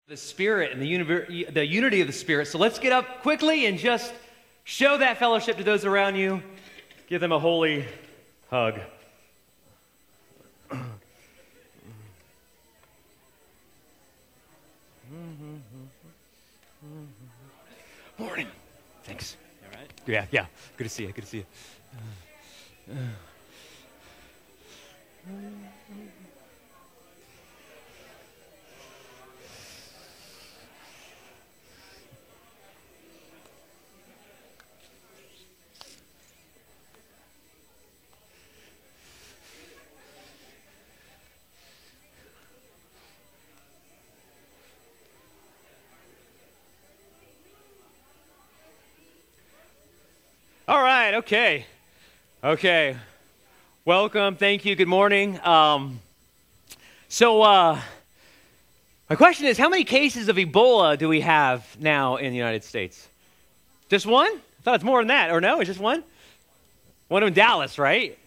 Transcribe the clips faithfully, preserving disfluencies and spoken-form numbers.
The Spirit and the, univer- the unity of the Spirit. So let's get up quickly and just show that fellowship to those around you. Give them a holy hug. Morning. Thanks. You all right? Yeah, yeah. Good to see you. Good to see you. Uh, uh. All right, okay. Okay. Welcome, thank you, good morning. Um, so, uh, my question is, how many cases of Ebola do we have now in the United States? Just one? I thought it's more than that, or no, it's just one? One in Dallas, right?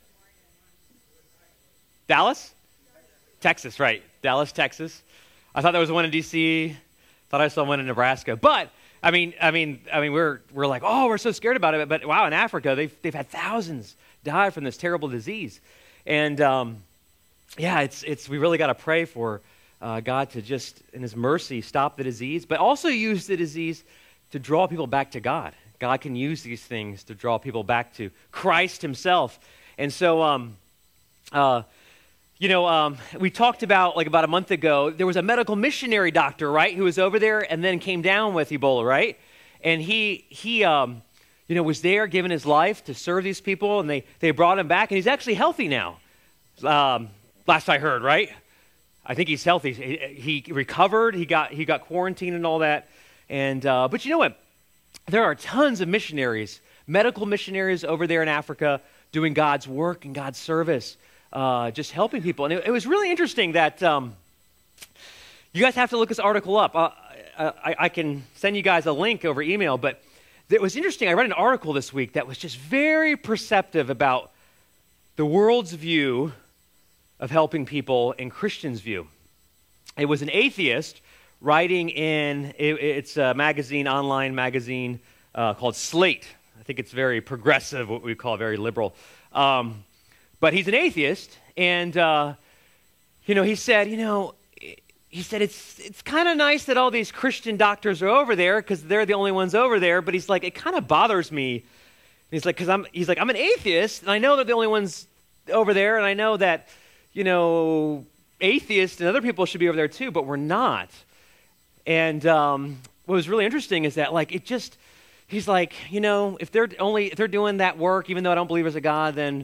Dallas? Texas, right. Dallas, Texas. I thought there was one in D C Thought I saw one in Nebraska, but I mean, I mean, I mean, we're we're like, oh, we're so scared about it. But wow, in Africa, they've they've had thousands die from this terrible disease, and um, yeah, it's it's we really got to pray for uh, God to just, in His mercy, stop the disease, but also use the disease to draw people back to God. God can use these things to draw people back to Christ Himself, and so, um, uh, you know, um, we talked about, like about a month ago, there was a medical missionary doctor, right, who was over there and then came down with Ebola, right? And he, he um, you know, was there giving his life to serve these people, and they, they brought him back, and he's actually healthy now, um, last I heard, right? I think he's healthy. He, he recovered, he got, he got quarantined and all that, and uh, but you know what? There are tons of missionaries, medical missionaries over there in Africa doing God's work and God's service. Uh, just helping people. And it, it was really interesting that um, you guys have to look this article up. Uh, I, I can send you guys a link over email, but it was interesting. I read an article this week that was just very perceptive about the world's view of helping people and Christians' view. It was an atheist writing in, it, it's a magazine, online magazine uh, called Slate. I think it's very progressive, what we call very liberal. Um, But he's an atheist, and, uh, you know, he said, you know, he said, it's it's kind of nice that all these Christian doctors are over there because they're the only ones over there, but he's like, it kind of bothers me. And he's like, because I'm, he's like, I'm an atheist, and I know they're the only ones over there, and I know that, you know, atheists and other people should be over there too, but we're not. And um, what was really interesting is that, like, it just, he's like, you know, if they're only, if they're doing that work, even though I don't believe there's a God, then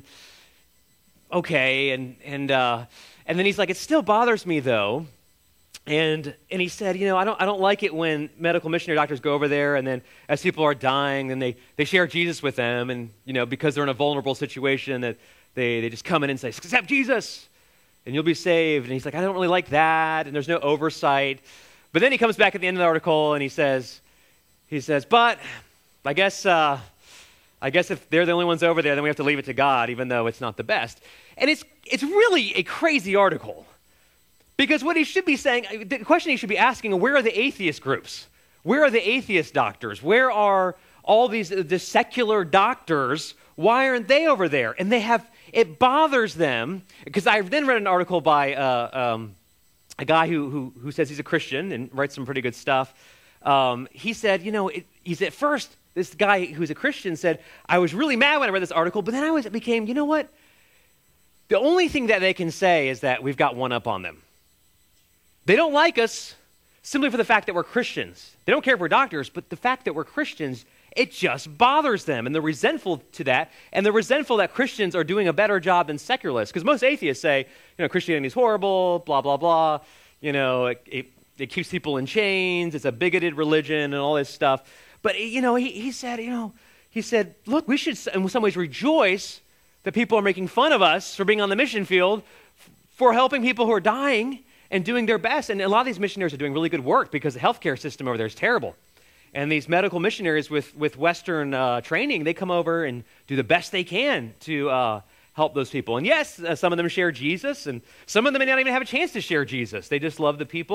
okay, and and uh, and then he's like, it still bothers me though, and and he said, you know, I don't I don't like it when medical missionary doctors go over there, and then as people are dying, then they they share Jesus with them, and you know, because they're in a vulnerable situation, that they they just come in and say, accept Jesus, and you'll be saved. And he's like, I don't really like that, and there's no oversight. But then he comes back at the end of the article and he says, he says, but I guess. Uh, I guess if they're the only ones over there, then we have to leave it to God, even though it's not the best. And it's it's really a crazy article. Because what he should be saying, the question he should be asking, where are the atheist groups? Where are the atheist doctors? Where are all these the secular doctors? Why aren't they over there? And they have, it bothers them, because I then read an article by uh, um, a guy who, who who says he's a Christian and writes some pretty good stuff. Um, he said, you know, it, he's at first, this guy who's a Christian said, I was really mad when I read this article, but then I was, it became, you know what? The only thing that they can say is that we've got one up on them. They don't like us simply for the fact that we're Christians. They don't care if we're doctors, but the fact that we're Christians, it just bothers them, and they're resentful to that, and they're resentful that Christians are doing a better job than secularists, because most atheists say, you know, Christianity is horrible, blah, blah, blah, you know, it, it, it keeps people in chains, it's a bigoted religion, and all this stuff. But, you know, he, he said, you know, he said, look, we should in some ways rejoice that people are making fun of us for being on the mission field, for helping people who are dying and doing their best. And a lot of these missionaries are doing really good work because the healthcare system over there is terrible. And these medical missionaries with, with Western uh, training, they come over and do the best they can to uh, help those people. And yes, uh, some of them share Jesus, and some of them may not even have a chance to share Jesus. They just love the people,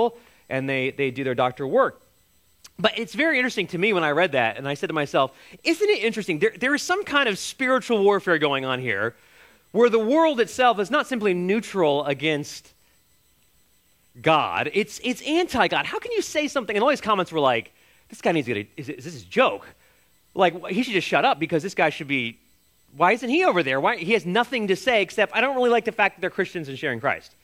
and they, they do their doctoral work. But it's very interesting to me when I read that, and I said to myself, isn't it interesting? There, there is some kind of spiritual warfare going on here where the world itself is not simply neutral against God, it's, it's anti-God. How can you say something? And all these comments were like, this guy needs to get a, is, is this a joke? Like, he should just shut up because this guy should be, why isn't he over there? Why, he has nothing to say except, I don't really like the fact that they're Christians and sharing Christ.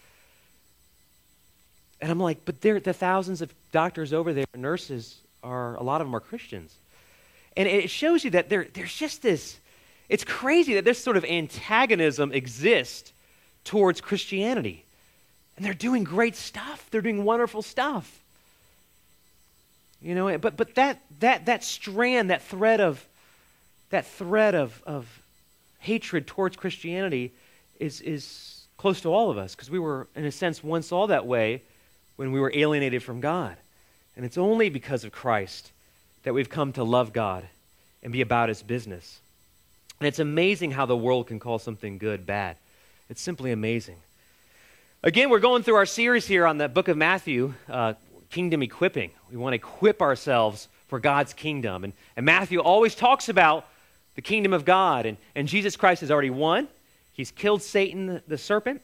And I'm like, but there, the thousands of doctors over there, nurses, are a lot of them are Christians. And it shows you that there, there's just this, it's crazy that this sort of antagonism exists towards Christianity. And they're doing great stuff. They're doing wonderful stuff. You know, but but that that that strand, that thread of that thread of, of hatred towards Christianity is is close to all of us, because we were, in a sense, once all that way when we were alienated from God. And it's only because of Christ that we've come to love God and be about his business. And it's amazing how the world can call something good bad. It's simply amazing. Again, we're going through our series here on the book of Matthew, uh, Kingdom Equipping. We want to equip ourselves for God's kingdom. And, and Matthew always talks about the kingdom of God. And, and Jesus Christ has already won. He's killed Satan, the, the serpent.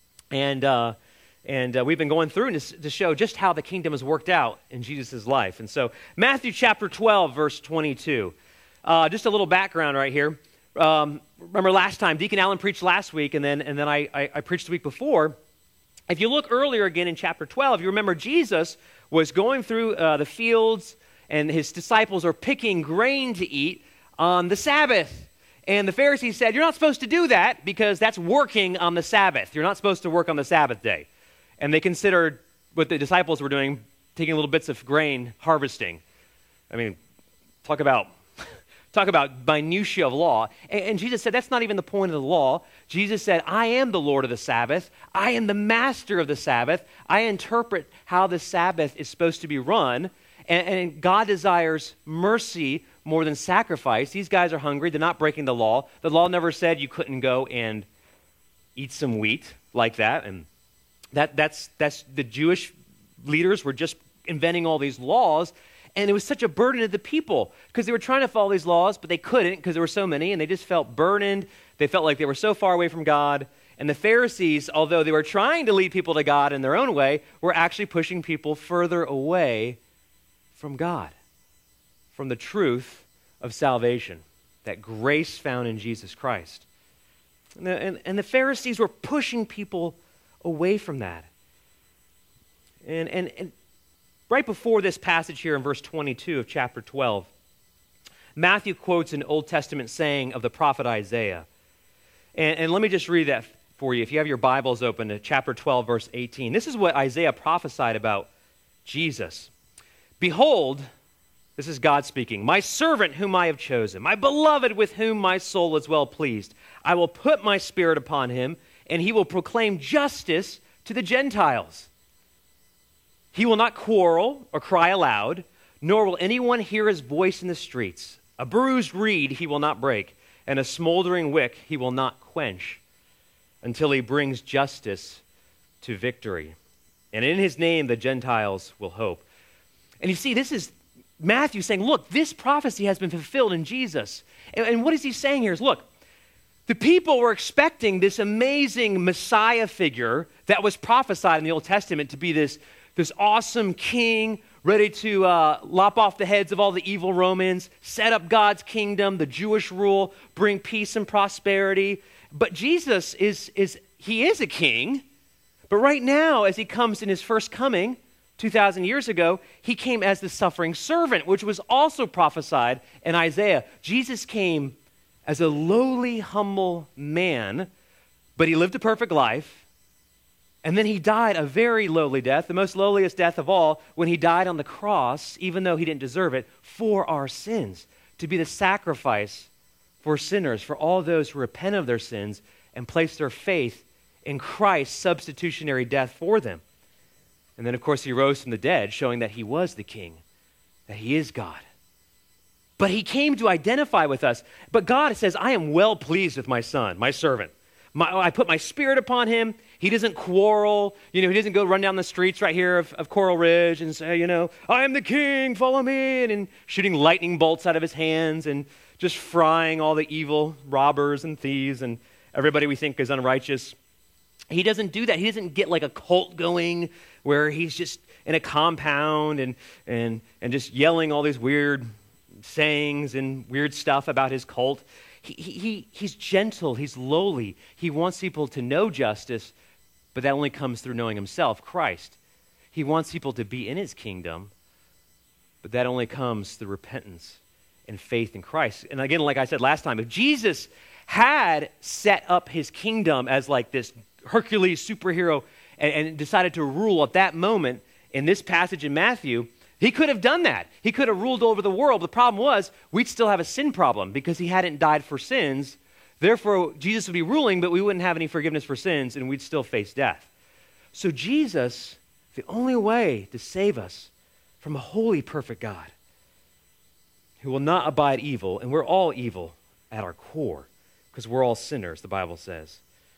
And uh, and uh, we've been going through to, to show just how the kingdom has worked out in Jesus' life. And so Matthew chapter twelve, verse twenty-two. Uh, just a little background right here. Um, remember last time, Deacon Allen preached last week, and then, and then I, I, I preached the week before. If you look earlier again in chapter twelve, you remember Jesus was going through uh, the fields, and his disciples are picking grain to eat on the Sabbath. And the Pharisees said, you're not supposed to do that because that's working on the Sabbath. You're not supposed to work on the Sabbath day. And they considered what the disciples were doing, taking little bits of grain, harvesting. I mean, talk about... Talk about minutiae of law. And, and Jesus said, that's not even the point of the law. Jesus said, I am the Lord of the Sabbath. I am the master of the Sabbath. I interpret how the Sabbath is supposed to be run. And, and God desires mercy more than sacrifice. These guys are hungry. They're not breaking the law. The law never said you couldn't go and eat some wheat like that. And that that's that's the Jewish leaders were just inventing all these laws. And it was such a burden to the people because they were trying to follow these laws, but they couldn't because there were so many, and they just felt burdened. They felt like they were so far away from God. And the Pharisees, although they were trying to lead people to God in their own way, were actually pushing people further away from God, from the truth of salvation, that grace found in Jesus Christ. And the, and, and the Pharisees were pushing people away from that. And, and, and right before this passage here in verse twenty-two of chapter twelve, Matthew quotes an Old Testament saying of the prophet Isaiah. And, and let me just read that for you. If you have your Bibles open to chapter twelve, verse eighteen. This is what Isaiah prophesied about Jesus. Behold, this is God speaking, my servant whom I have chosen, my beloved with whom my soul is well pleased. I will put my spirit upon him, and he will proclaim justice to the Gentiles. He will not quarrel or cry aloud, nor will anyone hear his voice in the streets. A bruised reed he will not break, and a smoldering wick he will not quench, until he brings justice to victory. And in his name the Gentiles will hope. And you see, this is Matthew saying, look, this prophecy has been fulfilled in Jesus. And, and what is he saying here is, look, the people were expecting this amazing Messiah figure that was prophesied in the Old Testament to be this This awesome king ready to uh, lop off the heads of all the evil Romans, set up God's kingdom, the Jewish rule, bring peace and prosperity. But Jesus is, is he is a king. But right now, as he comes in his first coming, two thousand years ago, he came as the suffering servant, which was also prophesied in Isaiah. Jesus came as a lowly, humble man, but he lived a perfect life. And then he died a very lowly death, the most lowliest death of all, when he died on the cross, even though he didn't deserve it, for our sins, to be the sacrifice for sinners, for all those who repent of their sins and place their faith in Christ's substitutionary death for them. And then, of course, he rose from the dead, showing that he was the king, that he is God. But he came to identify with us. But God says, I am well pleased with my son, my servant. My, I put my spirit upon him. He doesn't quarrel. You know, he doesn't go run down the streets right here of, of Coral Ridge and say, you know, I am the king, follow me, and, and shooting lightning bolts out of his hands and just frying all the evil robbers and thieves and everybody we think is unrighteous. He doesn't do that. He doesn't get like a cult going where he's just in a compound and and and just yelling all these weird sayings and weird stuff about his cult. He, he, he's gentle, he's lowly. He wants people to know justice, but that only comes through knowing himself, Christ. He wants people to be in his kingdom, but that only comes through repentance and faith in Christ. And again, like I said last time, if Jesus had set up his kingdom as like this Hercules superhero and, and decided to rule at that moment in this passage in Matthew, he could have done that. He could have ruled over the world. The problem was we'd still have a sin problem because he hadn't died for sins. Therefore, Jesus would be ruling, but we wouldn't have any forgiveness for sins, and we'd still face death. So Jesus, the only way to save us from a holy, perfect God who will not abide evil, and we're all evil at our core because we're all sinners, the Bible says.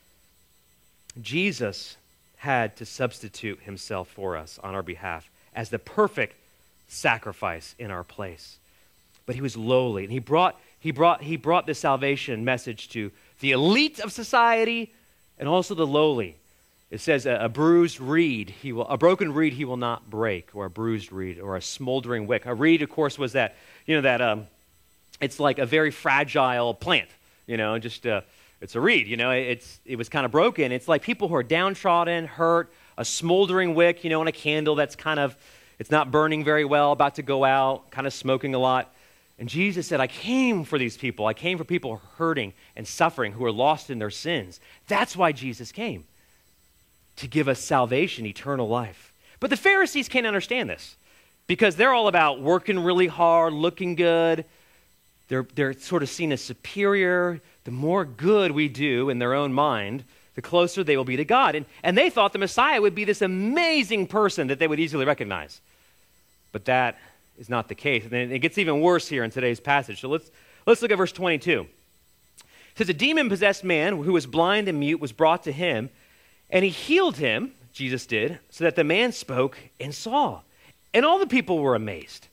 Jesus had to substitute himself for us on our behalf as the perfect sacrifice in our place. But he was lowly, and he brought he brought he brought this salvation message to the elite of society and also the lowly. It says a, a bruised reed he will a broken reed he will not break, or a bruised reed, or a smoldering wick. A reed, of course, was that you know that um, it's like a very fragile plant. You know, just uh, it's a reed. You know, it's it was kind of broken. It's like people who are downtrodden, hurt. A smoldering wick. You know, and a candle that's kind of it's not burning very well, about to go out, kind of smoking a lot. And Jesus said, I came for these people. I came for people hurting and suffering, who are lost in their sins. That's why Jesus came, to give us salvation, eternal life. But the Pharisees can't understand this because they're all about working really hard, looking good. They're, they're sort of seen as superior. The more good we do in their own mind, the closer they will be to God. And, and they thought the Messiah would be this amazing person that they would easily recognize. But that is not the case. And it gets even worse here in today's passage. So let's, let's look at verse twenty-two. It says, a demon-possessed man who was blind and mute was brought to him, and he healed him, Jesus did, so that the man spoke and saw. And all the people were amazed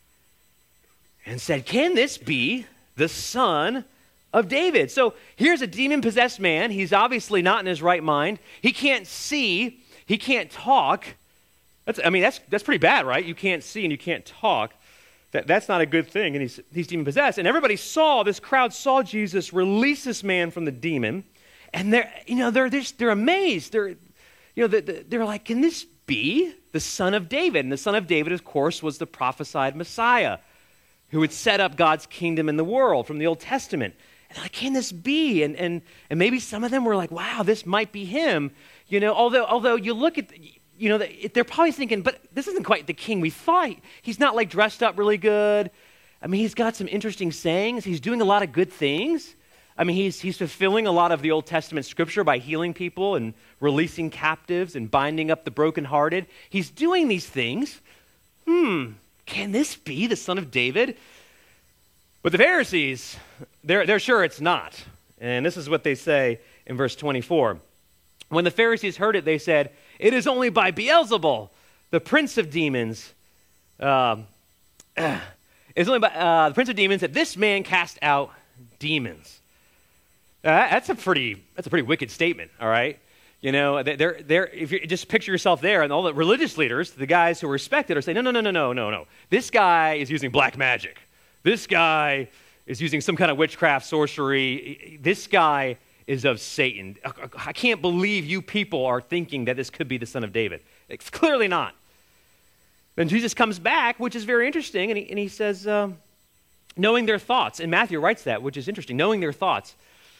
and said, can this be the Son of David? So here's a demon-possessed man. He's obviously not in his right mind. He can't see. He can't talk. That's, I mean, that's that's pretty bad, right? You can't see and you can't talk. That, that's not a good thing, and he's, he's demon-possessed. And everybody saw, this crowd saw Jesus release this man from the demon, and they're, you know, they're, they're, they're amazed. They're, you know, they're, they're like, can this be the Son of David? And the Son of David, of course, was the prophesied Messiah who would set up God's kingdom in the world from the Old Testament. And like, can this be? And and and maybe some of them were like, wow, this might be him. You know, although although you look at, you know, they're probably thinking, but this isn't quite the king we thought. He's not like dressed up really good. I mean, he's got some interesting sayings. He's doing a lot of good things. I mean, he's he's fulfilling a lot of the Old Testament scripture by healing people and releasing captives and binding up the brokenhearted. He's doing these things. Hmm, can this be the Son of David? But the Pharisees, they're, they're sure it's not. And this is what they say in verse twenty-four. When the Pharisees heard it, they said, it is only by Beelzebul, the prince of demons, um, it's only by uh, the prince of demons that this man cast out demons. Uh, that's a pretty that's a pretty wicked statement, all right? You know, they're, they're, if you just picture yourself there, and all the religious leaders, the guys who are respected, are saying, no, no, no, no, no, no, no. This guy is using black magic. This guy is using some kind of witchcraft, sorcery. This guy is of Satan. I can't believe you people are thinking that this could be the Son of David. It's clearly not. Then Jesus comes back, which is very interesting, and he, and he says, um, knowing their thoughts. And Matthew writes that, which is interesting, knowing their thoughts.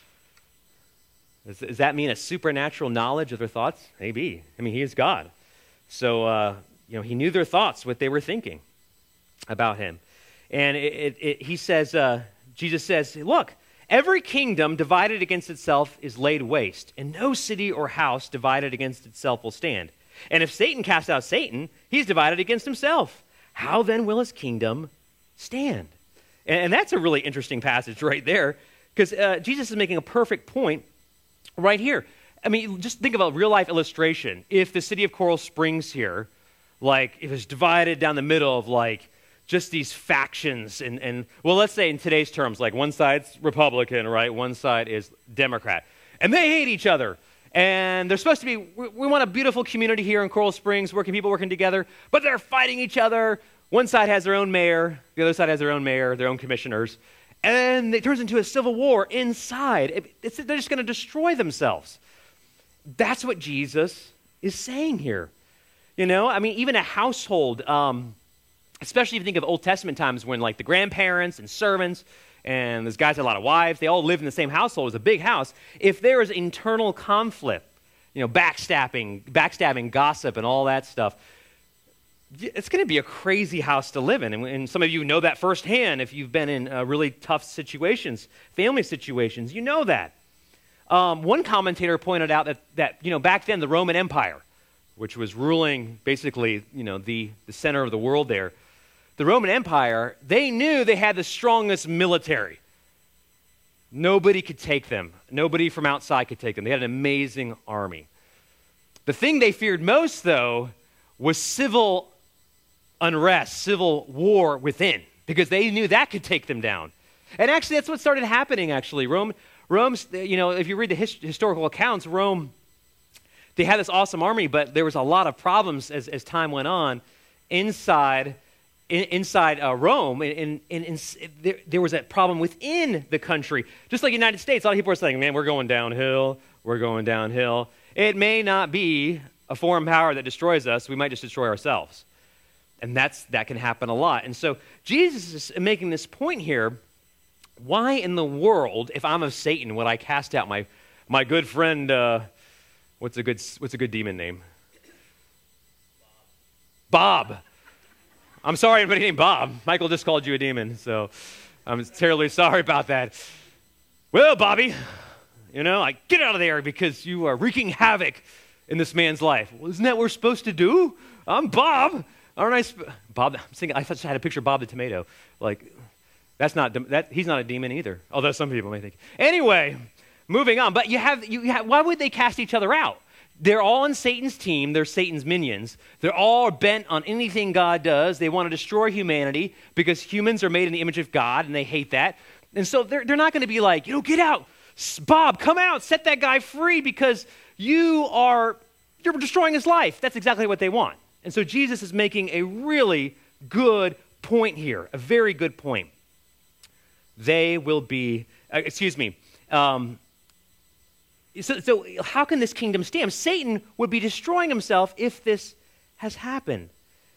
Does, does that mean a supernatural knowledge of their thoughts? Maybe. I mean, he is God. So, uh, you know, he knew their thoughts, what they were thinking about him. And it, it, it, he says, uh, Jesus says, look, every kingdom divided against itself is laid waste, and no city or house divided against itself will stand. And if Satan casts out Satan, he's divided against himself. How then will his kingdom stand? And, and that's a really interesting passage right there, because uh, Jesus is making a perfect point right here. I mean, just think of a real-life illustration. If the city of Coral Springs here, like, it was divided down the middle of, like, just these factions, and, and, well, let's say in today's terms, like, one side's Republican, right? One side is Democrat. And they hate each other. And they're supposed to be, we, we want a beautiful community here in Coral Springs, working people working together, but they're fighting each other. One side has their own mayor, the other side has their own mayor, their own commissioners, and it turns into a civil war inside. It, it's, they're just going to destroy themselves. That's what Jesus is saying here. You know, I mean, even a household, um, especially if you think of Old Testament times when, like, the grandparents and servants and those guys had a lot of wives, they all lived in the same household. It was a big house. If there is internal conflict, you know, backstabbing, backstabbing, gossip, and all that stuff, it's going to be a crazy house to live in. And, and some of you know that firsthand if you've been in uh, really tough situations, family situations. You know that. Um, one commentator pointed out that, that, you know, back then the Roman Empire, which was ruling basically, you know, the, the center of the world there, the Roman Empire, they knew they had the strongest military. Nobody could take them. Nobody from outside could take them. They had an amazing army. The thing they feared most, though, was civil unrest, civil war within, because they knew that could take them down. And actually, that's what started happening, actually. Rome, Rome's, you know, if you read the his, historical accounts, Rome, they had this awesome army, but there was a lot of problems as, as time went on inside in, inside uh, Rome. And, and, and there, there was a problem within the country. Just like the United States, a lot of people are saying, man, we're going downhill, we're going downhill. It may not be a foreign power that destroys us. We might just destroy ourselves. And that's that can happen a lot. And so Jesus is making this point here. Why in the world, if I'm of Satan, would I cast out my my good friend, uh, what's a good what's a good demon name? Bob. Bob. I'm sorry, anybody named Bob. Michael just called you a demon, so I'm terribly sorry about that. Well, Bobby, you know, I get out of there because you are wreaking havoc in this man's life. Well, isn't that what we're supposed to do? I'm Bob. Aren't I? Sp- Bob, I'm thinking, I thought I had a picture of Bob the Tomato. Like, that's not, that, he's not a demon either. Although some people may think. Anyway, moving on. But you have, you have, why would they cast each other out? They're all on Satan's team. They're Satan's minions. They're all bent on anything God does. They want to destroy humanity because humans are made in the image of God, and they hate that. And so they're, they're not going to be like, you know, get out. Bob, come out. Set that guy free because you are, you're destroying his life. That's exactly what they want. And so Jesus is making a really good point here, a very good point. They will be, uh, excuse me, um, so, so how can this kingdom stand? Satan would be destroying himself if this has happened.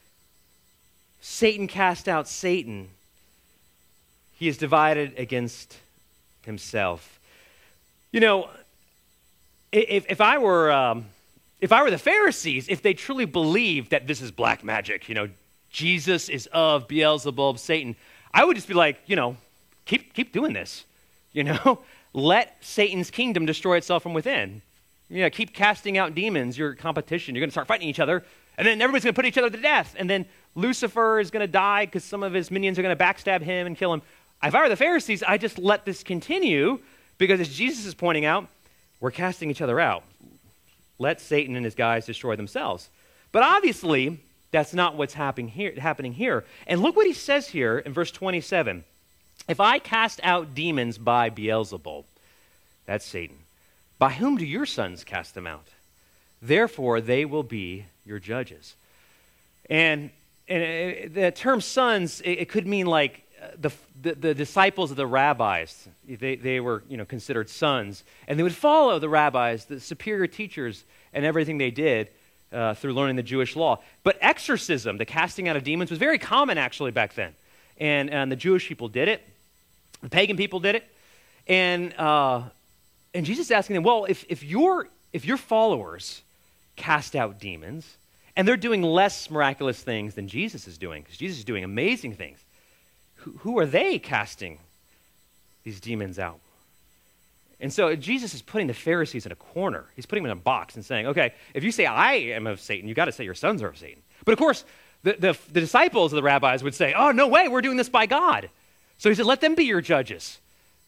Satan cast out Satan. He is divided against himself. You know, if, if I were... Um, If I were the Pharisees, if they truly believed that this is black magic, you know, Jesus is of Beelzebub, Satan, I would just be like, you know, keep keep doing this, you know. Let Satan's kingdom destroy itself from within. You know, keep casting out demons, your competition. You're going to start fighting each other, and then everybody's going to put each other to death. And then Lucifer is going to die because some of his minions are going to backstab him and kill him. If I were the Pharisees, I just let this continue because, as Jesus is pointing out, we're casting each other out. Let Satan and his guys destroy themselves. But obviously, that's not what's happening here, happening here. And look what he says here in verse twenty-seven. If I cast out demons by Beelzebub, that's Satan, by whom do your sons cast them out? Therefore, they will be your judges. And, and the term sons, it, it could mean like the, the, the disciples of the rabbis. They, they were, you know, considered sons. And they would follow the rabbis, the superior teachers, and everything they did uh, through learning the Jewish law. But exorcism, the casting out of demons, was very common actually back then. And, and the Jewish people did it. The pagan people did it. And, uh, and Jesus is asking them, well, if, if, your, if your followers cast out demons, and they're doing less miraculous things than Jesus is doing, because Jesus is doing amazing things, who, who are they casting these demons out? And so Jesus is putting the Pharisees in a corner. He's putting them in a box and saying, okay, if you say I am of Satan, you've got to say your sons are of Satan. But of course, the, the, the disciples of the rabbis would say, oh, no way, we're doing this by God. So he said, let them be your judges.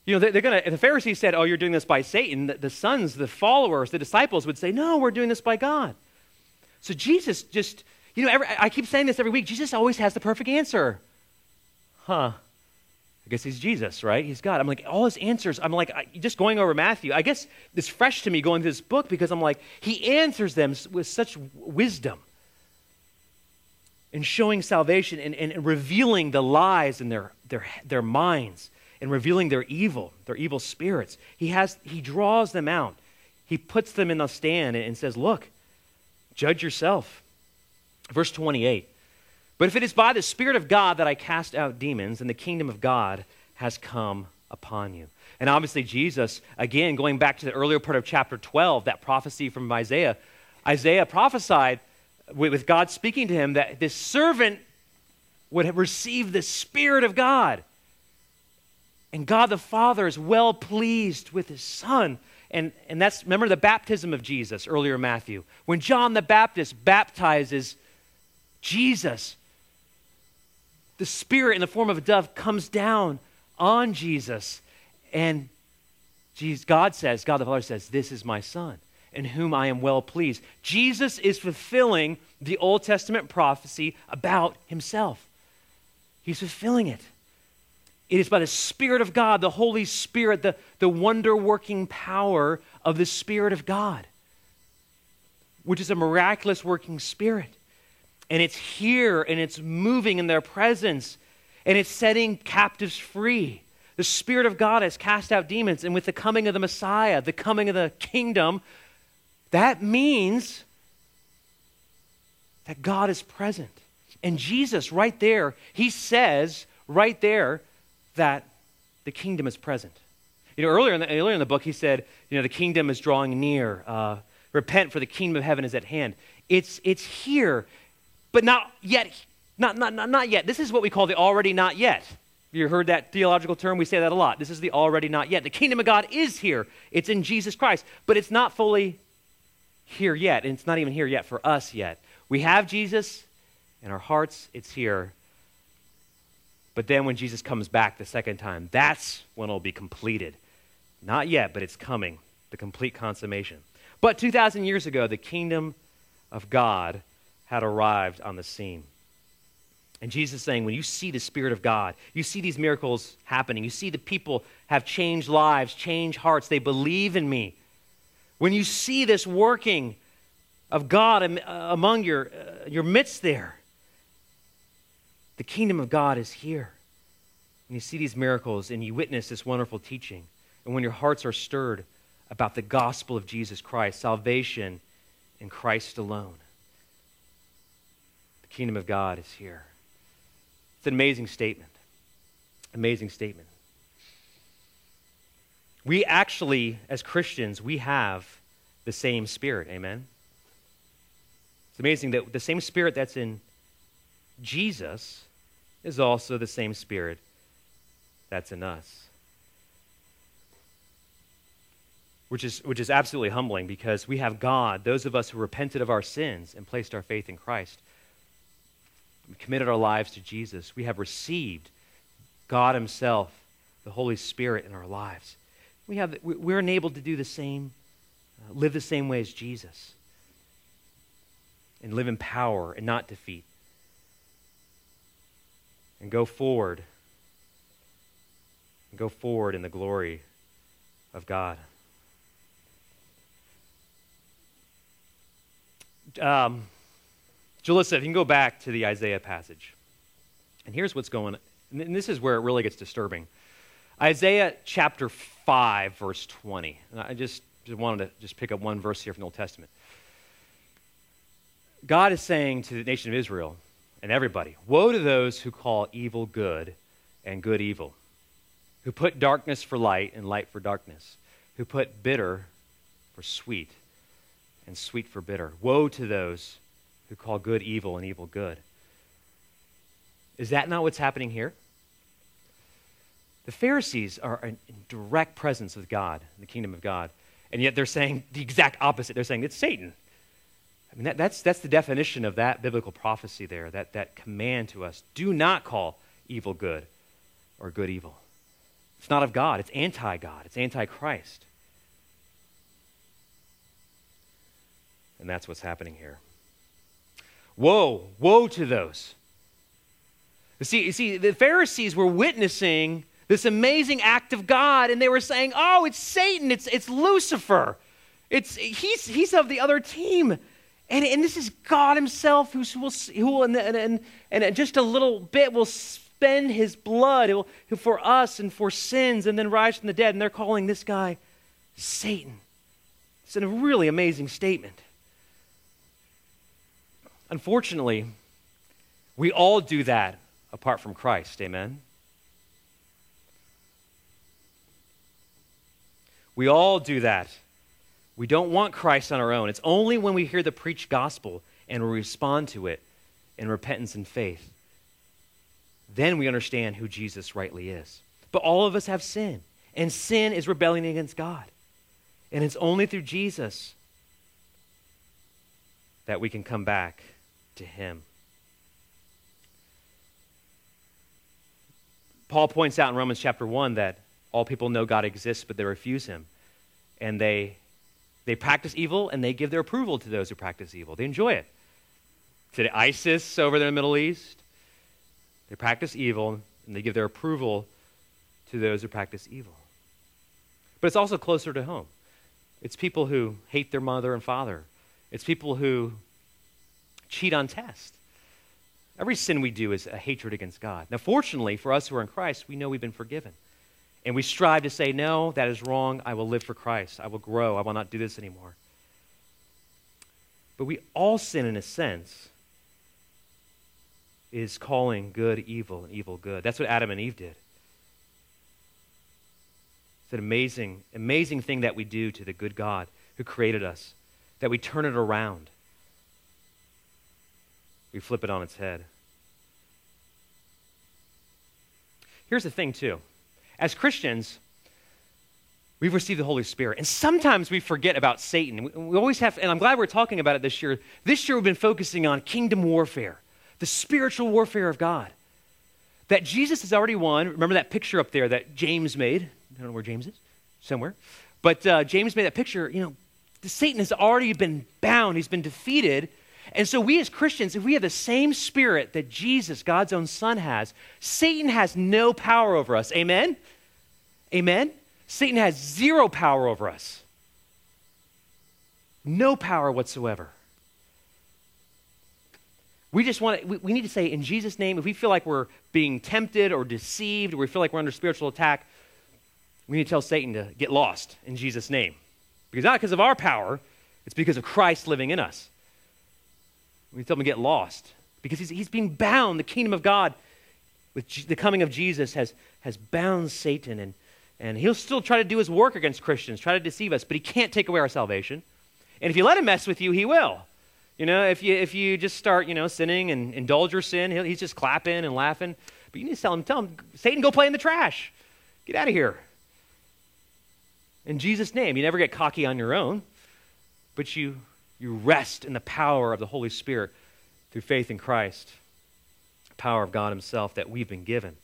You know, they're, they're going to, if the Pharisees said, oh, you're doing this by Satan, the, the sons, the followers, the disciples would say, no, we're doing this by God. So Jesus just, you know, every, I keep saying this every week, Jesus always has the perfect answer. Huh. I guess he's Jesus, right? He's God. I'm like, all his answers, I'm like, I, just going over Matthew, I guess it's fresh to me going through this book because I'm like, he answers them with such wisdom and showing salvation and, and, and revealing the lies in their, their, their minds and revealing their evil, their evil spirits. He has, he draws them out. He puts them in the stand and, and says, look, judge yourself. Verse twenty-eight. But if it is by the Spirit of God that I cast out demons, then the kingdom of God has come upon you. And obviously Jesus, again, going back to the earlier part of chapter twelve, that prophecy from Isaiah, Isaiah prophesied with, with God speaking to him that this servant would have received the Spirit of God. And God the Father is well pleased with his Son. And, and that's, remember the baptism of Jesus earlier in Matthew. When John the Baptist baptizes Jesus, the Spirit in the form of a dove comes down on Jesus. And Jesus, God says, God the Father says, this is my Son, in whom I am well pleased. Jesus is fulfilling the Old Testament prophecy about himself. He's fulfilling it. It is by the Spirit of God, the Holy Spirit, the, the wonder-working power of the Spirit of God, which is a miraculous working Spirit. And it's here, and it's moving in their presence, and it's setting captives free. The Spirit of God has cast out demons, and with the coming of the Messiah, the coming of the kingdom, that means that God is present. And Jesus, right there, he says right there that the kingdom is present. You know, earlier in the, earlier in the book, he said, you know, the kingdom is drawing near. Uh, repent, for the kingdom of heaven is at hand. It's, it's here. But not yet, not, not, not, not yet. This is what we call the already not yet. You heard that theological term? We say that a lot. This is the already not yet. The kingdom of God is here. It's in Jesus Christ. But it's not fully here yet. And it's not even here yet for us yet. We have Jesus in our hearts. It's here. But then when Jesus comes back the second time, that's when it'll be completed. Not yet, but it's coming. The complete consummation. But two thousand years ago, the kingdom of God had arrived on the scene. And Jesus is saying, when you see the Spirit of God, you see these miracles happening, you see the people have changed lives, changed hearts, they believe in me. When you see this working of God among your, uh, your midst there, the kingdom of God is here. And you see these miracles and you witness this wonderful teaching. And when your hearts are stirred about the gospel of Jesus Christ, salvation in Christ alone, kingdom of God is here. It's an amazing statement. Amazing statement. We actually, as Christians, we have the same Spirit. Amen? It's amazing that the same Spirit that's in Jesus is also the same Spirit that's in us. Which is, which is absolutely humbling because we have God, those of us who repented of our sins and placed our faith in Christ, we committed our lives to Jesus. We have received God himself, the Holy Spirit in our lives. We have, we're enabled to do the same, uh, live the same way as Jesus, and live in power and not defeat, and go forward, and go forward in the glory of God. Um, Jalissa, if you can go back to the Isaiah passage. And here's what's going on. And this is where it really gets disturbing. Isaiah chapter five, verse twenty. And I just, just wanted to just pick up one verse here from the Old Testament. God is saying to the nation of Israel and everybody, woe to those who call evil good and good evil, who put darkness for light and light for darkness, who put bitter for sweet and sweet for bitter. Woe to those who call good evil and evil good. Is that not what's happening here? The Pharisees are in direct presence with God, in the kingdom of God, and yet they're saying the exact opposite. They're saying it's Satan. I mean, that, that's, that's the definition of that biblical prophecy there, that, that command to us. Do not call evil good or good evil. It's not of God. It's anti-God. It's anti-Christ. And that's what's happening here. Woe, woe to those. You see, you see, the Pharisees were witnessing this amazing act of God, and they were saying, oh, it's Satan, it's, it's Lucifer. It's, he's, he's of the other team. And, and this is God himself who will, who will and, and, and just a little bit will spend his blood will, for us and for sins and then rise from the dead. And they're calling this guy Satan. It's a really amazing statement. Unfortunately, we all do that apart from Christ. Amen? We all do that. We don't want Christ on our own. It's only when we hear the preached gospel and we respond to it in repentance and faith, then we understand who Jesus rightly is. But all of us have sin, and sin is rebelling against God. And it's only through Jesus that we can come back to him. Paul points out in Romans chapter one that all people know God exists, but they refuse him. And they they practice evil, and they give their approval to those who practice evil. They enjoy it. Today, ISIS over there in the Middle East, they practice evil, and they give their approval to those who practice evil. But it's also closer to home. It's people who hate their mother and father. It's people who cheat on tests. Every sin we do is a hatred against God. Now, fortunately, for us who are in Christ, we know we've been forgiven. And we strive to say, no, that is wrong. I will live for Christ. I will grow. I will not do this anymore. But we all sin in a sense is calling good evil and evil good. That's what Adam and Eve did. It's an amazing, amazing thing that we do to the good God who created us, that we turn it around. We flip it on its head. Here's the thing, too. As Christians, we've received the Holy Spirit, and sometimes we forget about Satan. We, we always have, and I'm glad we're talking about it this year. This year we've been focusing on kingdom warfare, the spiritual warfare of God, that Jesus has already won. Remember that picture up there that James made? I don't know where James is, somewhere. But uh, James made that picture. You know, Satan has already been bound. He's been defeated. And so we as Christians, if we have the same spirit that Jesus, God's own Son, has, Satan has no power over us. Amen? Amen? Satan has zero power over us. No power whatsoever. We just want to, we, we need to say, in Jesus' name, if we feel like we're being tempted or deceived, or we feel like we're under spiritual attack, we need to tell Satan to get lost in Jesus' name. Because not because of our power, it's because of Christ living in us. We tell him to get lost because he's, he's being bound. The kingdom of God with G- the coming of Jesus has, has bound Satan, and, and he'll still try to do his work against Christians, try to deceive us, but he can't take away our salvation. And if you let him mess with you, he will. You know, if you if you just start, you know, sinning and indulge your sin, he'll, he's just clapping and laughing. But you need to tell him, tell him, Satan, go play in the trash. Get out of here. In Jesus' name, you never get cocky on your own, but you... You rest in the power of the Holy Spirit through faith in Christ, the power of God himself that we've been given.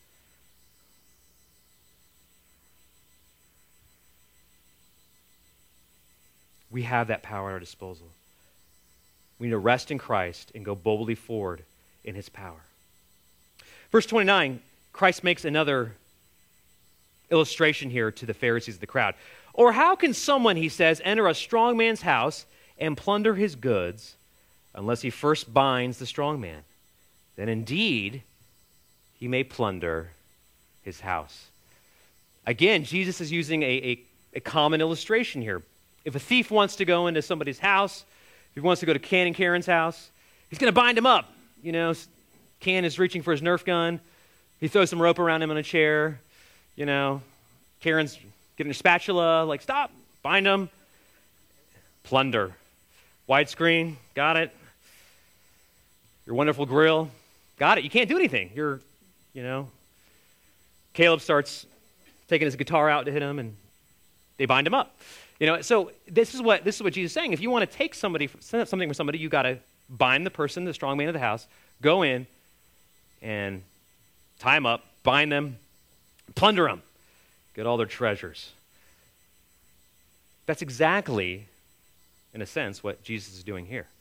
We have that power at our disposal. We need to rest in Christ and go boldly forward in his power. Verse twenty-nine, Christ makes another illustration here to the Pharisees of the crowd. Or how can someone, he says, enter a strong man's house and plunder his goods, unless he first binds the strong man? Then indeed he may plunder his house. Again, Jesus is using a, a, a common illustration here. If a thief wants to go into somebody's house, if he wants to go to Ken and Karen's house, he's going to bind him up. You know, Ken is reaching for his Nerf gun. He throws some rope around him on a chair. You know, Karen's getting a spatula. Like, stop, bind him. Plunder. Widescreen, got it. Your wonderful grill, got it. You can't do anything. You're, you know, Caleb starts taking his guitar out to hit him, and they bind him up. You know, so this is what this is what Jesus is saying. If you want to take somebody, something from somebody, you got to bind the person, the strong man of the house, go in and tie him up, bind them, plunder them. get all their treasures. That's exactly, in a sense, what Jesus is doing here.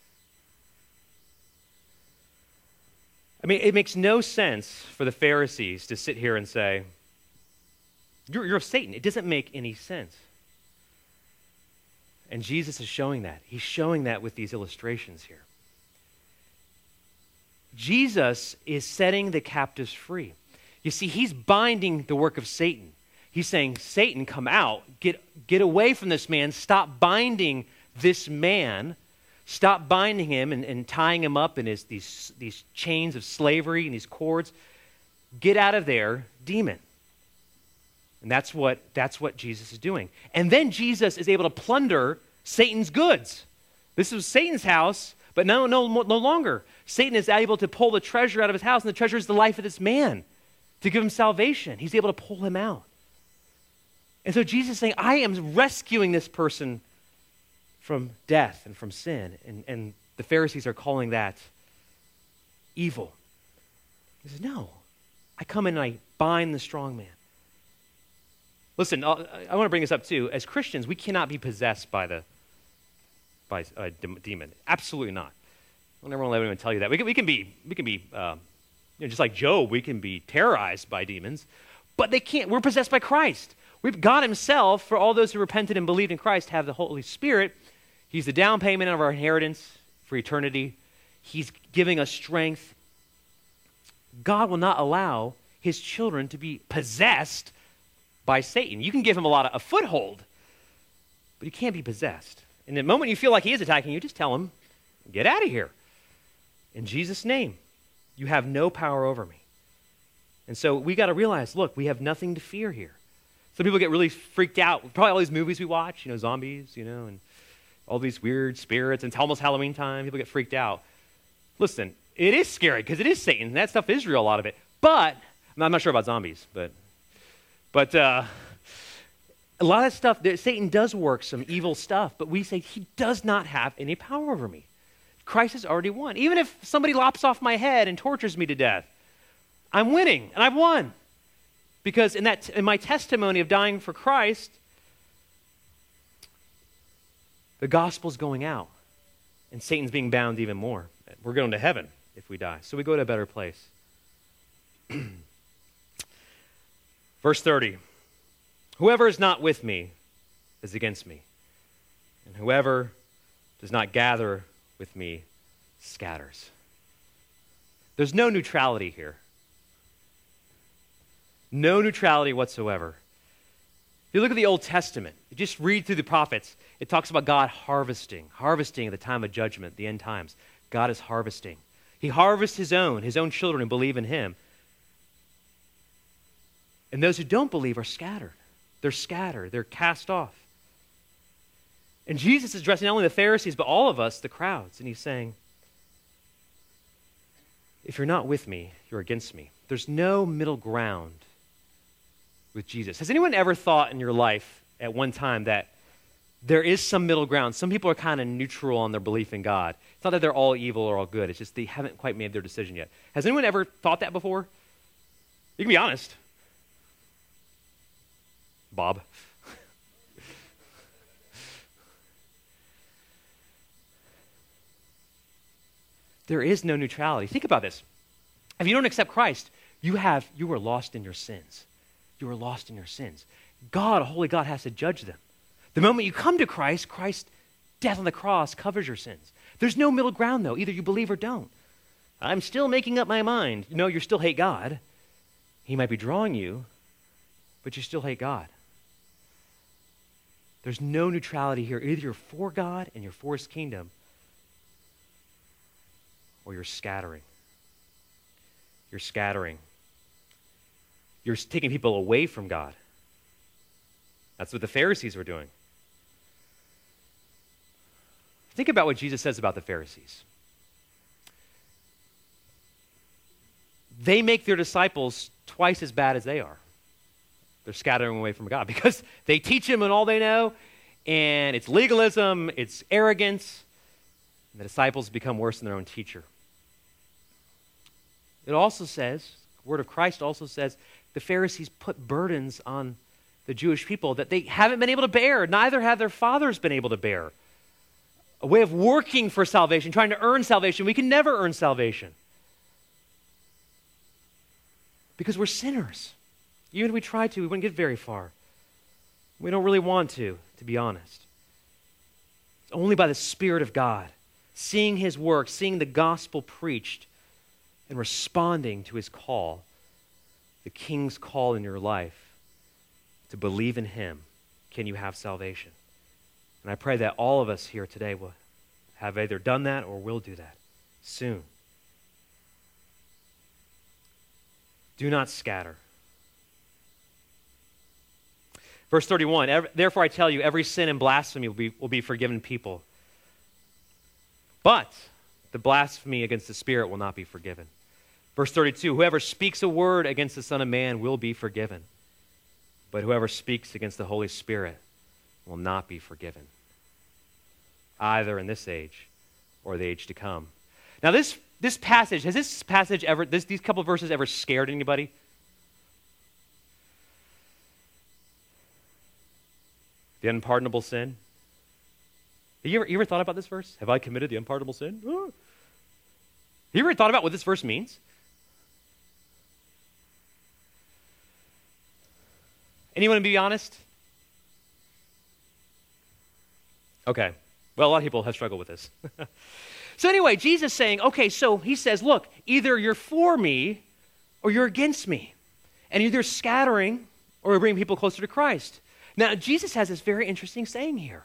I mean, it makes no sense for the Pharisees to sit here and say, you're, you're of Satan. It doesn't make any sense. And Jesus is showing that. He's showing that with these illustrations here. Jesus is setting the captives free. You see, he's binding the work of Satan. He's saying, Satan, come out. Get, get away from this man. Stop binding this man. Stop binding him and, and tying him up in his, these, these chains of slavery and these cords. Get out of there, demon. And that's what, that's what Jesus is doing. And then Jesus is able to plunder Satan's goods. This was Satan's house, but no, no, no longer. Satan is able to pull the treasure out of his house, and the treasure is the life of this man to give him salvation. He's able to pull him out. And so Jesus is saying, I am rescuing this person from death and from sin. And, and the Pharisees are calling that evil. He says, no, I come in and I bind the strong man. Listen, I'll, I want to bring this up too. As Christians, we cannot be possessed by the by a demon. Absolutely not. I don't ever want to let anyone tell you that. We can, we can be, we can be um, you know, just like Job, we can be terrorized by demons, but they can't. We're possessed by Christ. We've, God himself, for all those who repented and believed in Christ, have the Holy Spirit. He's the down payment of our inheritance for eternity. He's giving us strength. God will not allow his children to be possessed by Satan. You can give him a lot of a foothold, but you can't be possessed. And the moment you feel like he is attacking you, just tell him, get out of here. In Jesus' name, you have no power over me. And so we got to realize, look, we have nothing to fear here. Some people get really freaked out. Probably all these movies we watch, you know, zombies, you know, and all these weird spirits. And it's almost Halloween time. People get freaked out. Listen, it is scary because it is Satan. That stuff is real, a lot of it. But, I'm not sure about zombies, but, but uh, a lot of stuff, Satan does work some evil stuff, but we say he does not have any power over me. Christ has already won. Even if somebody lops off my head and tortures me to death, I'm winning, and I've won. Because in that, in my testimony of dying for Christ, the gospel's going out, and Satan's being bound even more. We're going to heaven if we die. So we go to a better place. Verse thirty, whoever is not with me is against me, and whoever does not gather with me scatters. There's no neutrality here. No neutrality whatsoever. If you look at the Old Testament, you just read through the prophets, it talks about God harvesting, harvesting at the time of judgment, the end times. God is harvesting. He harvests his own, his own children who believe in him. And those who don't believe are scattered. They're scattered. They're cast off. And Jesus is addressing not only the Pharisees, but all of us, the crowds. And he's saying, if you're not with me, you're against me. There's no middle ground with Jesus. Has anyone ever thought in your life at one time that there is some middle ground? Some people are kind of neutral on their belief in God. It's not that they're all evil or all good. It's just they haven't quite made their decision yet. Has anyone ever thought that before? You can be honest. Bob. There is no neutrality. Think about this. If you don't accept Christ, you have you are lost in your sins. You are lost in your sins. God, a holy God, has to judge them. The moment you come to Christ, Christ's death on the cross covers your sins. There's no middle ground, though. Either you believe or don't. I'm still making up my mind. No, you still hate God. He might be drawing you, but you still hate God. There's no neutrality here. Either you're for God and you're for his kingdom, or you're scattering. You're scattering. You're taking people away from God. That's what the Pharisees were doing. Think about what Jesus says about the Pharisees. They make their disciples twice as bad as they are. They're scattering away from God because they teach him and all they know, and it's legalism, it's arrogance, and the disciples become worse than their own teacher. It also says, the word of Christ also says, the Pharisees put burdens on the Jewish people that they haven't been able to bear. Neither have their fathers been able to bear. A way of working for salvation, trying to earn salvation. We can never earn salvation. Because we're sinners. Even if we tried to, we wouldn't get very far. We don't really want to, to be honest. It's only by the Spirit of God, seeing his work, seeing the gospel preached, and responding to his call, the King's call in your life, to believe in him, can you have salvation. And I pray that all of us here today will have either done that or will do that soon. Do not scatter. Verse thirty-one, therefore I tell you, every sin and blasphemy will be, will be forgiven people. But the blasphemy against the Spirit will not be forgiven. Verse thirty-two, whoever speaks a word against the Son of Man will be forgiven. But whoever speaks against the Holy Spirit will not be forgiven, either in this age or the age to come. Now this, this passage, has this passage ever, this, these couple of verses ever scared anybody? The unpardonable sin. Have you ever, you ever thought about this verse? Have I committed the unpardonable sin? Oh. You ever thought about what this verse means? Anyone be honest? Okay. Well, a lot of people have struggled with this. So anyway, Jesus saying, okay, so he says, look, either you're for me or you're against me. And either scattering or bringing people closer to Christ. Now, Jesus has this very interesting saying here.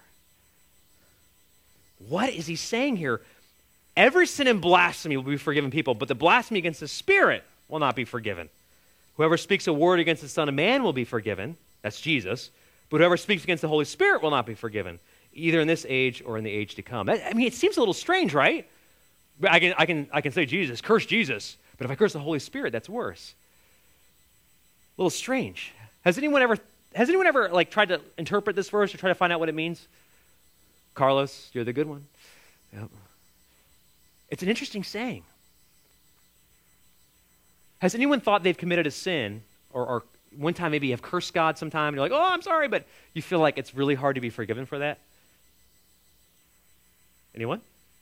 What is he saying here? Every sin and blasphemy will be forgiven people, but the blasphemy against the Spirit will not be forgiven. Whoever speaks a word against the Son of Man will be forgiven. That's Jesus. But whoever speaks against the Holy Spirit will not be forgiven, either in this age or in the age to come. I mean, it seems a little strange, right? I can, I can, I can say Jesus, curse Jesus, but if I curse the Holy Spirit, that's worse. A little strange. Has anyone ever, has anyone ever like tried to interpret this verse or try to find out what it means? Carlos, you're the good one. Yep. It's an interesting saying. Has anyone thought they've committed a sin, or, or one time maybe you have cursed God sometime, and you're like, oh, I'm sorry, but you feel like it's really hard to be forgiven for that? Anyone?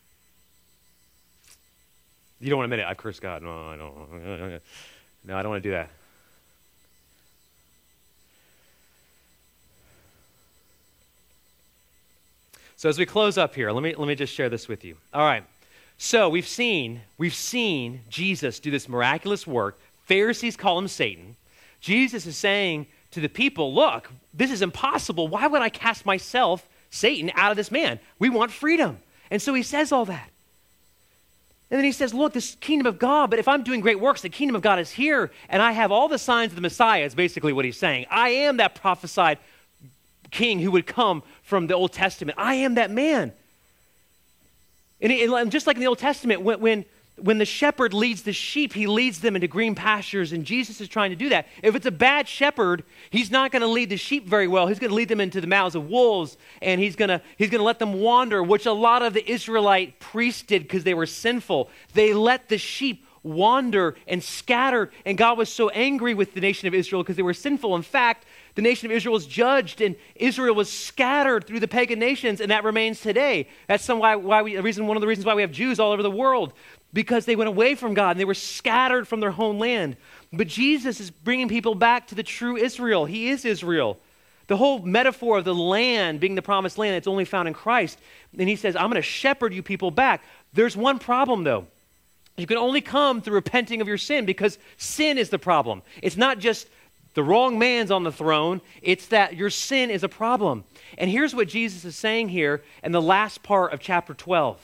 You don't want to admit it. I've cursed God. No, I don't. No, I don't want to do that. So as we close up here, let me let me just share this with you. All right. So we've seen, we've seen Jesus do this miraculous work. Pharisees call him Satan. Jesus is saying to the people, look, this is impossible. Why would I cast myself, Satan, out of this man? We want freedom. And so he says all that. And then he says, look, this kingdom of God, but if I'm doing great works, the kingdom of God is here, and I have all the signs of the Messiah, is basically what he's saying. I am that prophesied king who would come from the Old Testament. I am that man. And, it, and just like in the Old Testament, when, when, when the shepherd leads the sheep, he leads them into green pastures, and Jesus is trying to do that. If it's a bad shepherd, he's not going to lead the sheep very well. He's going to lead them into the mouths of wolves, and he's going to he's going to let them wander, which a lot of the Israelite priests did because they were sinful. They let the sheep wander and scatter, and God was so angry with the nation of Israel because they were sinful. In fact, the nation of Israel was judged, and Israel was scattered through the pagan nations, and that remains today. That's some why, why we, the reason, one of the reasons why we have Jews all over the world, because they went away from God, and they were scattered from their homeland. But Jesus is bringing people back to the true Israel. He is Israel. The whole metaphor of the land being the promised land, it's only found in Christ. And he says, I'm going to shepherd you people back. There's one problem, though. You can only come through repenting of your sin, because sin is the problem. It's not just the wrong man's on the throne. It's that your sin is a problem. And here's what Jesus is saying here in the last part of chapter twelve.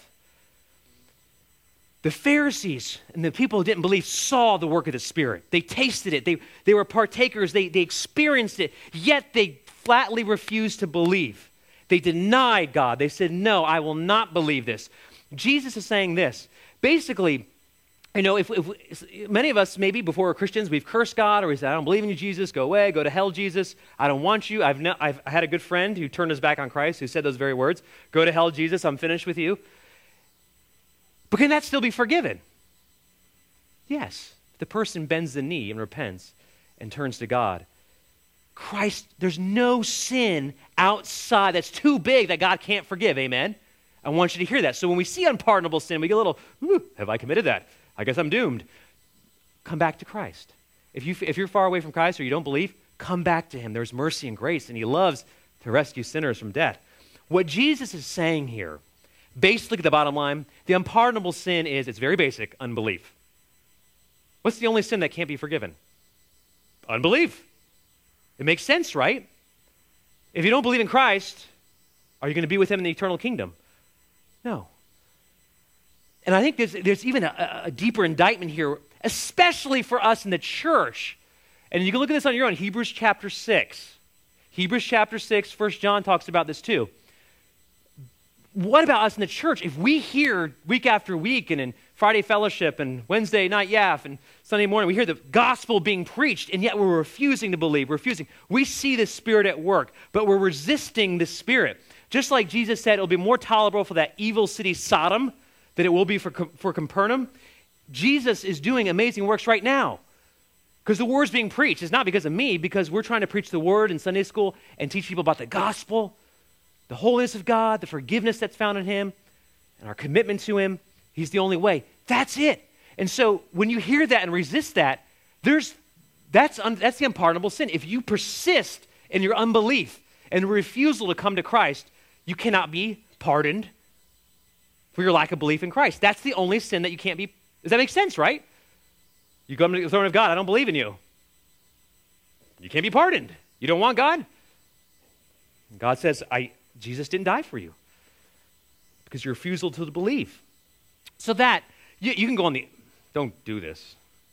The Pharisees and the people who didn't believe saw the work of the Spirit. They tasted it. They, they were partakers. They, they experienced it. Yet they flatly refused to believe. They denied God. They said, no, I will not believe this. Jesus is saying this. Basically, you know, if, if many of us, maybe before we're Christians, we've cursed God, or we said, I don't believe in you, Jesus, go away, go to hell, Jesus, I don't want you. I've, no, I've had a good friend who turned his back on Christ, who said those very words, go to hell, Jesus, I'm finished with you. But can that still be forgiven? Yes. The person bends the knee and repents and turns to God. Christ, there's no sin outside that's too big that God can't forgive, amen? I want you to hear that. So when we see unpardonable sin, we get a little, have I committed that? I guess I'm doomed. Come back to Christ. If, you, if you're far away from Christ or you don't believe, come back to him. There's mercy and grace, and he loves to rescue sinners from death. What Jesus is saying here, basically the bottom line, the unpardonable sin is, it's very basic, unbelief. What's the only sin that can't be forgiven? Unbelief. It makes sense, right? If you don't believe in Christ, are you going to be with him in the eternal kingdom? No. And I think there's, there's even a, a deeper indictment here, especially for us in the church. And you can look at this on your own, Hebrews chapter six. Hebrews chapter six, First John talks about this too. What about us in the church? If we hear week after week and in Friday fellowship and Wednesday night yaf and Sunday morning, we hear the gospel being preached, and yet we're refusing to believe, we're refusing. We see the Spirit at work, but we're resisting the Spirit. Just like Jesus said, it'll be more tolerable for that evil city Sodom than it will be for, for Capernaum. Jesus is doing amazing works right now because the word's being preached. It's not because of me, because we're trying to preach the word in Sunday school and teach people about the gospel, the holiness of God, the forgiveness that's found in him, and our commitment to him. He's the only way. That's it. And so when you hear that and resist that, there's that's, un, that's the unpardonable sin. If you persist in your unbelief and refusal to come to Christ, you cannot be pardoned for your lack of belief in Christ. That's the only sin that you can't be. Does that make sense, right? You come to the throne of God, I don't believe in you. You can't be pardoned. You don't want God? God says, I, Jesus didn't die for you because your refusal to believe. So that, you, you can go on the, don't do this.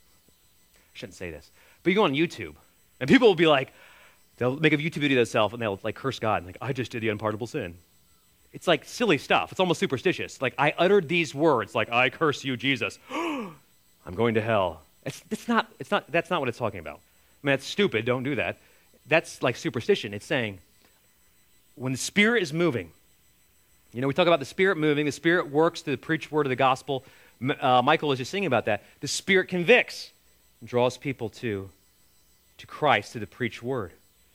I shouldn't say this. But you go on YouTube, and people will be like, they'll make a YouTube video of themselves, and they'll like curse God, and like, I just did the unpardonable sin. It's like silly stuff. It's almost superstitious. Like, I uttered these words, like, I curse you, Jesus. I'm going to hell. It's, it's not, it's not, that's not what it's talking about. I mean, that's stupid. Don't do that. That's like superstition. It's saying, when the Spirit is moving, you know, we talk about the Spirit moving. The Spirit works through the preached word of the gospel. Uh, Michael was just singing about that. The Spirit convicts and draws people to, to Christ, to the preached word.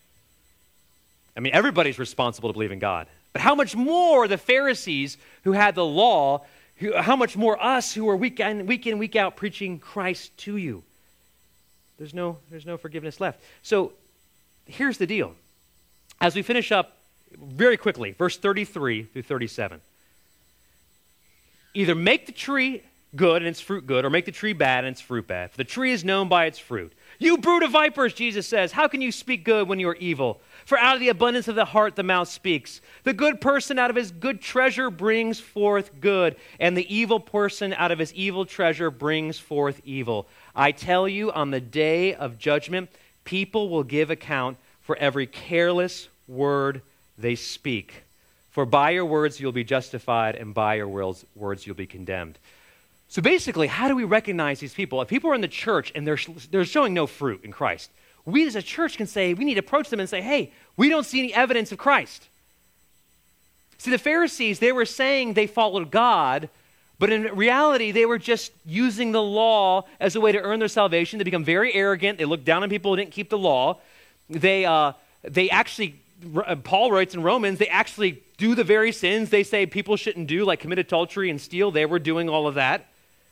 I mean, everybody's responsible to believe in God. But how much more the Pharisees who had the law, who, how much more us who are week in, week in, week out preaching Christ to you? There's no, there's no forgiveness left. So here's the deal. As we finish up very quickly, verse thirty-three through thirty-seven. Either make the tree good and its fruit good, or make the tree bad and its fruit bad. For the tree is known by its fruit. You brood of vipers, Jesus says, how can you speak good when you are evil? For out of the abundance of the heart the mouth speaks. The good person out of his good treasure brings forth good, and the evil person out of his evil treasure brings forth evil. I tell you, on the day of judgment, people will give account for every careless word they speak. For by your words you'll be justified, and by your words, words you'll be condemned. So basically, how do we recognize these people? If people are in the church and they're, they're showing no fruit in Christ, we as a church can say, we need to approach them and say, hey, we don't see any evidence of Christ. See, the Pharisees, they were saying they followed God, but in reality, they were just using the law as a way to earn their salvation. They become very arrogant. They looked down on people who didn't keep the law. They, uh, they actually, Paul writes in Romans, they actually do the very sins they say people shouldn't do, like commit adultery and steal. They were doing all of that.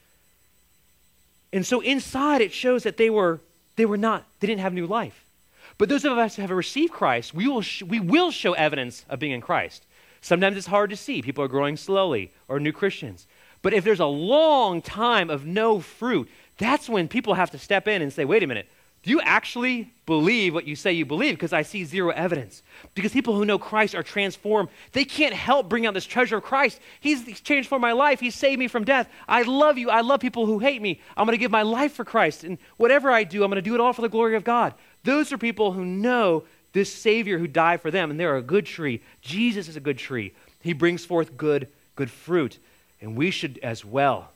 And so inside it shows that they were they were not, they didn't have new life. But those of us who have received Christ, we will sh- we will show evidence of being in Christ. Sometimes it's hard to see. People are growing slowly or new Christians. But if there's a long time of no fruit, that's when people have to step in and say, wait a minute, do you actually believe what you say you believe? Because I see zero evidence. Because people who know Christ are transformed. They can't help bring out this treasure of Christ. He's transformed my life. He's saved me from death. I love you. I love people who hate me. I'm going to give my life for Christ. And whatever I do, I'm going to do it all for the glory of God. Those are people who know this Savior who died for them. And they're a good tree. Jesus is a good tree. He brings forth good, good fruit. And we should as well.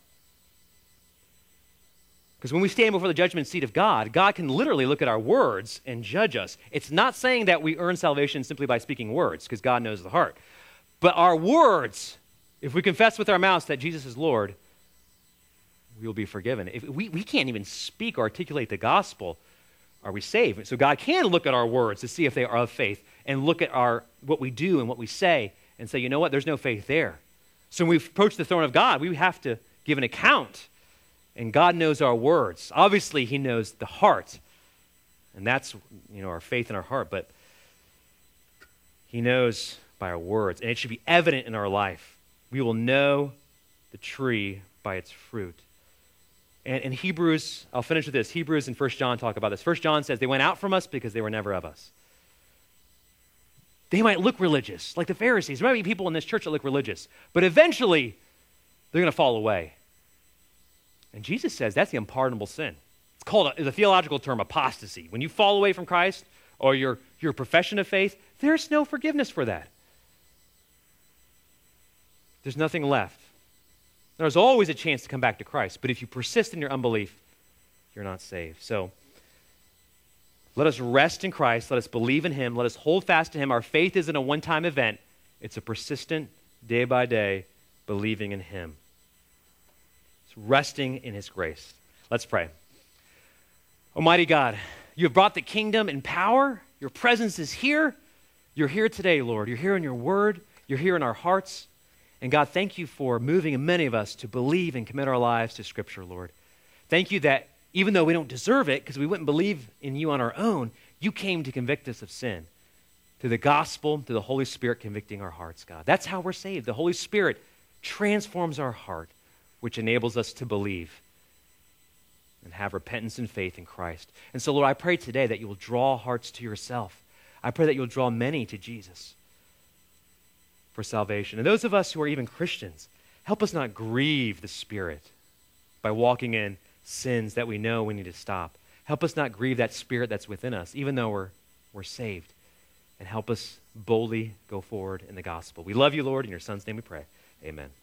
Because when we stand before the judgment seat of God, God can literally look at our words and judge us. It's not saying that we earn salvation simply by speaking words, because God knows the heart. But our words, if we confess with our mouths that Jesus is Lord, we will be forgiven. If we, we can't even speak or articulate the gospel, are we saved? So God can look at our words to see if they are of faith and look at our what we do and what we say and say, you know what, there's no faith there. So when we approach the throne of God, we have to give an account. And God knows our words. Obviously, he knows the heart. And that's, you know, our faith in our heart. But he knows by our words. And it should be evident in our life. We will know the tree by its fruit. And in Hebrews, I'll finish with this. Hebrews and First John talk about this. First John says, they went out from us because they were never of us. They might look religious, like the Pharisees. There might be people in this church that look religious. But eventually, they're going to fall away. And Jesus says that's the unpardonable sin. It's called, a, the theological term, apostasy. When you fall away from Christ or your, your profession of faith, there's no forgiveness for that. There's nothing left. There's always a chance to come back to Christ. But if you persist in your unbelief, you're not saved. So let us rest in Christ. Let us believe in him. Let us hold fast to him. Our faith isn't a one-time event. It's a persistent, day-by-day believing in him. Resting in his grace. Let's pray. Almighty God, you have brought the kingdom in power. Your presence is here. You're here today, Lord. You're here in your word. You're here in our hearts. And God, thank you for moving in many of us to believe and commit our lives to Scripture, Lord. Thank you that even though we don't deserve it, because we wouldn't believe in you on our own, you came to convict us of sin. Through the gospel, through the Holy Spirit convicting our hearts, God. That's how we're saved. The Holy Spirit transforms our heart, which enables us to believe and have repentance and faith in Christ. And so, Lord, I pray today that you will draw hearts to yourself. I pray that you'll draw many to Jesus for salvation. And those of us who are even Christians, help us not grieve the Spirit by walking in sins that we know we need to stop. Help us not grieve that Spirit that's within us, even though we're, we're saved. And help us boldly go forward in the gospel. We love you, Lord. In your Son's name we pray. Amen.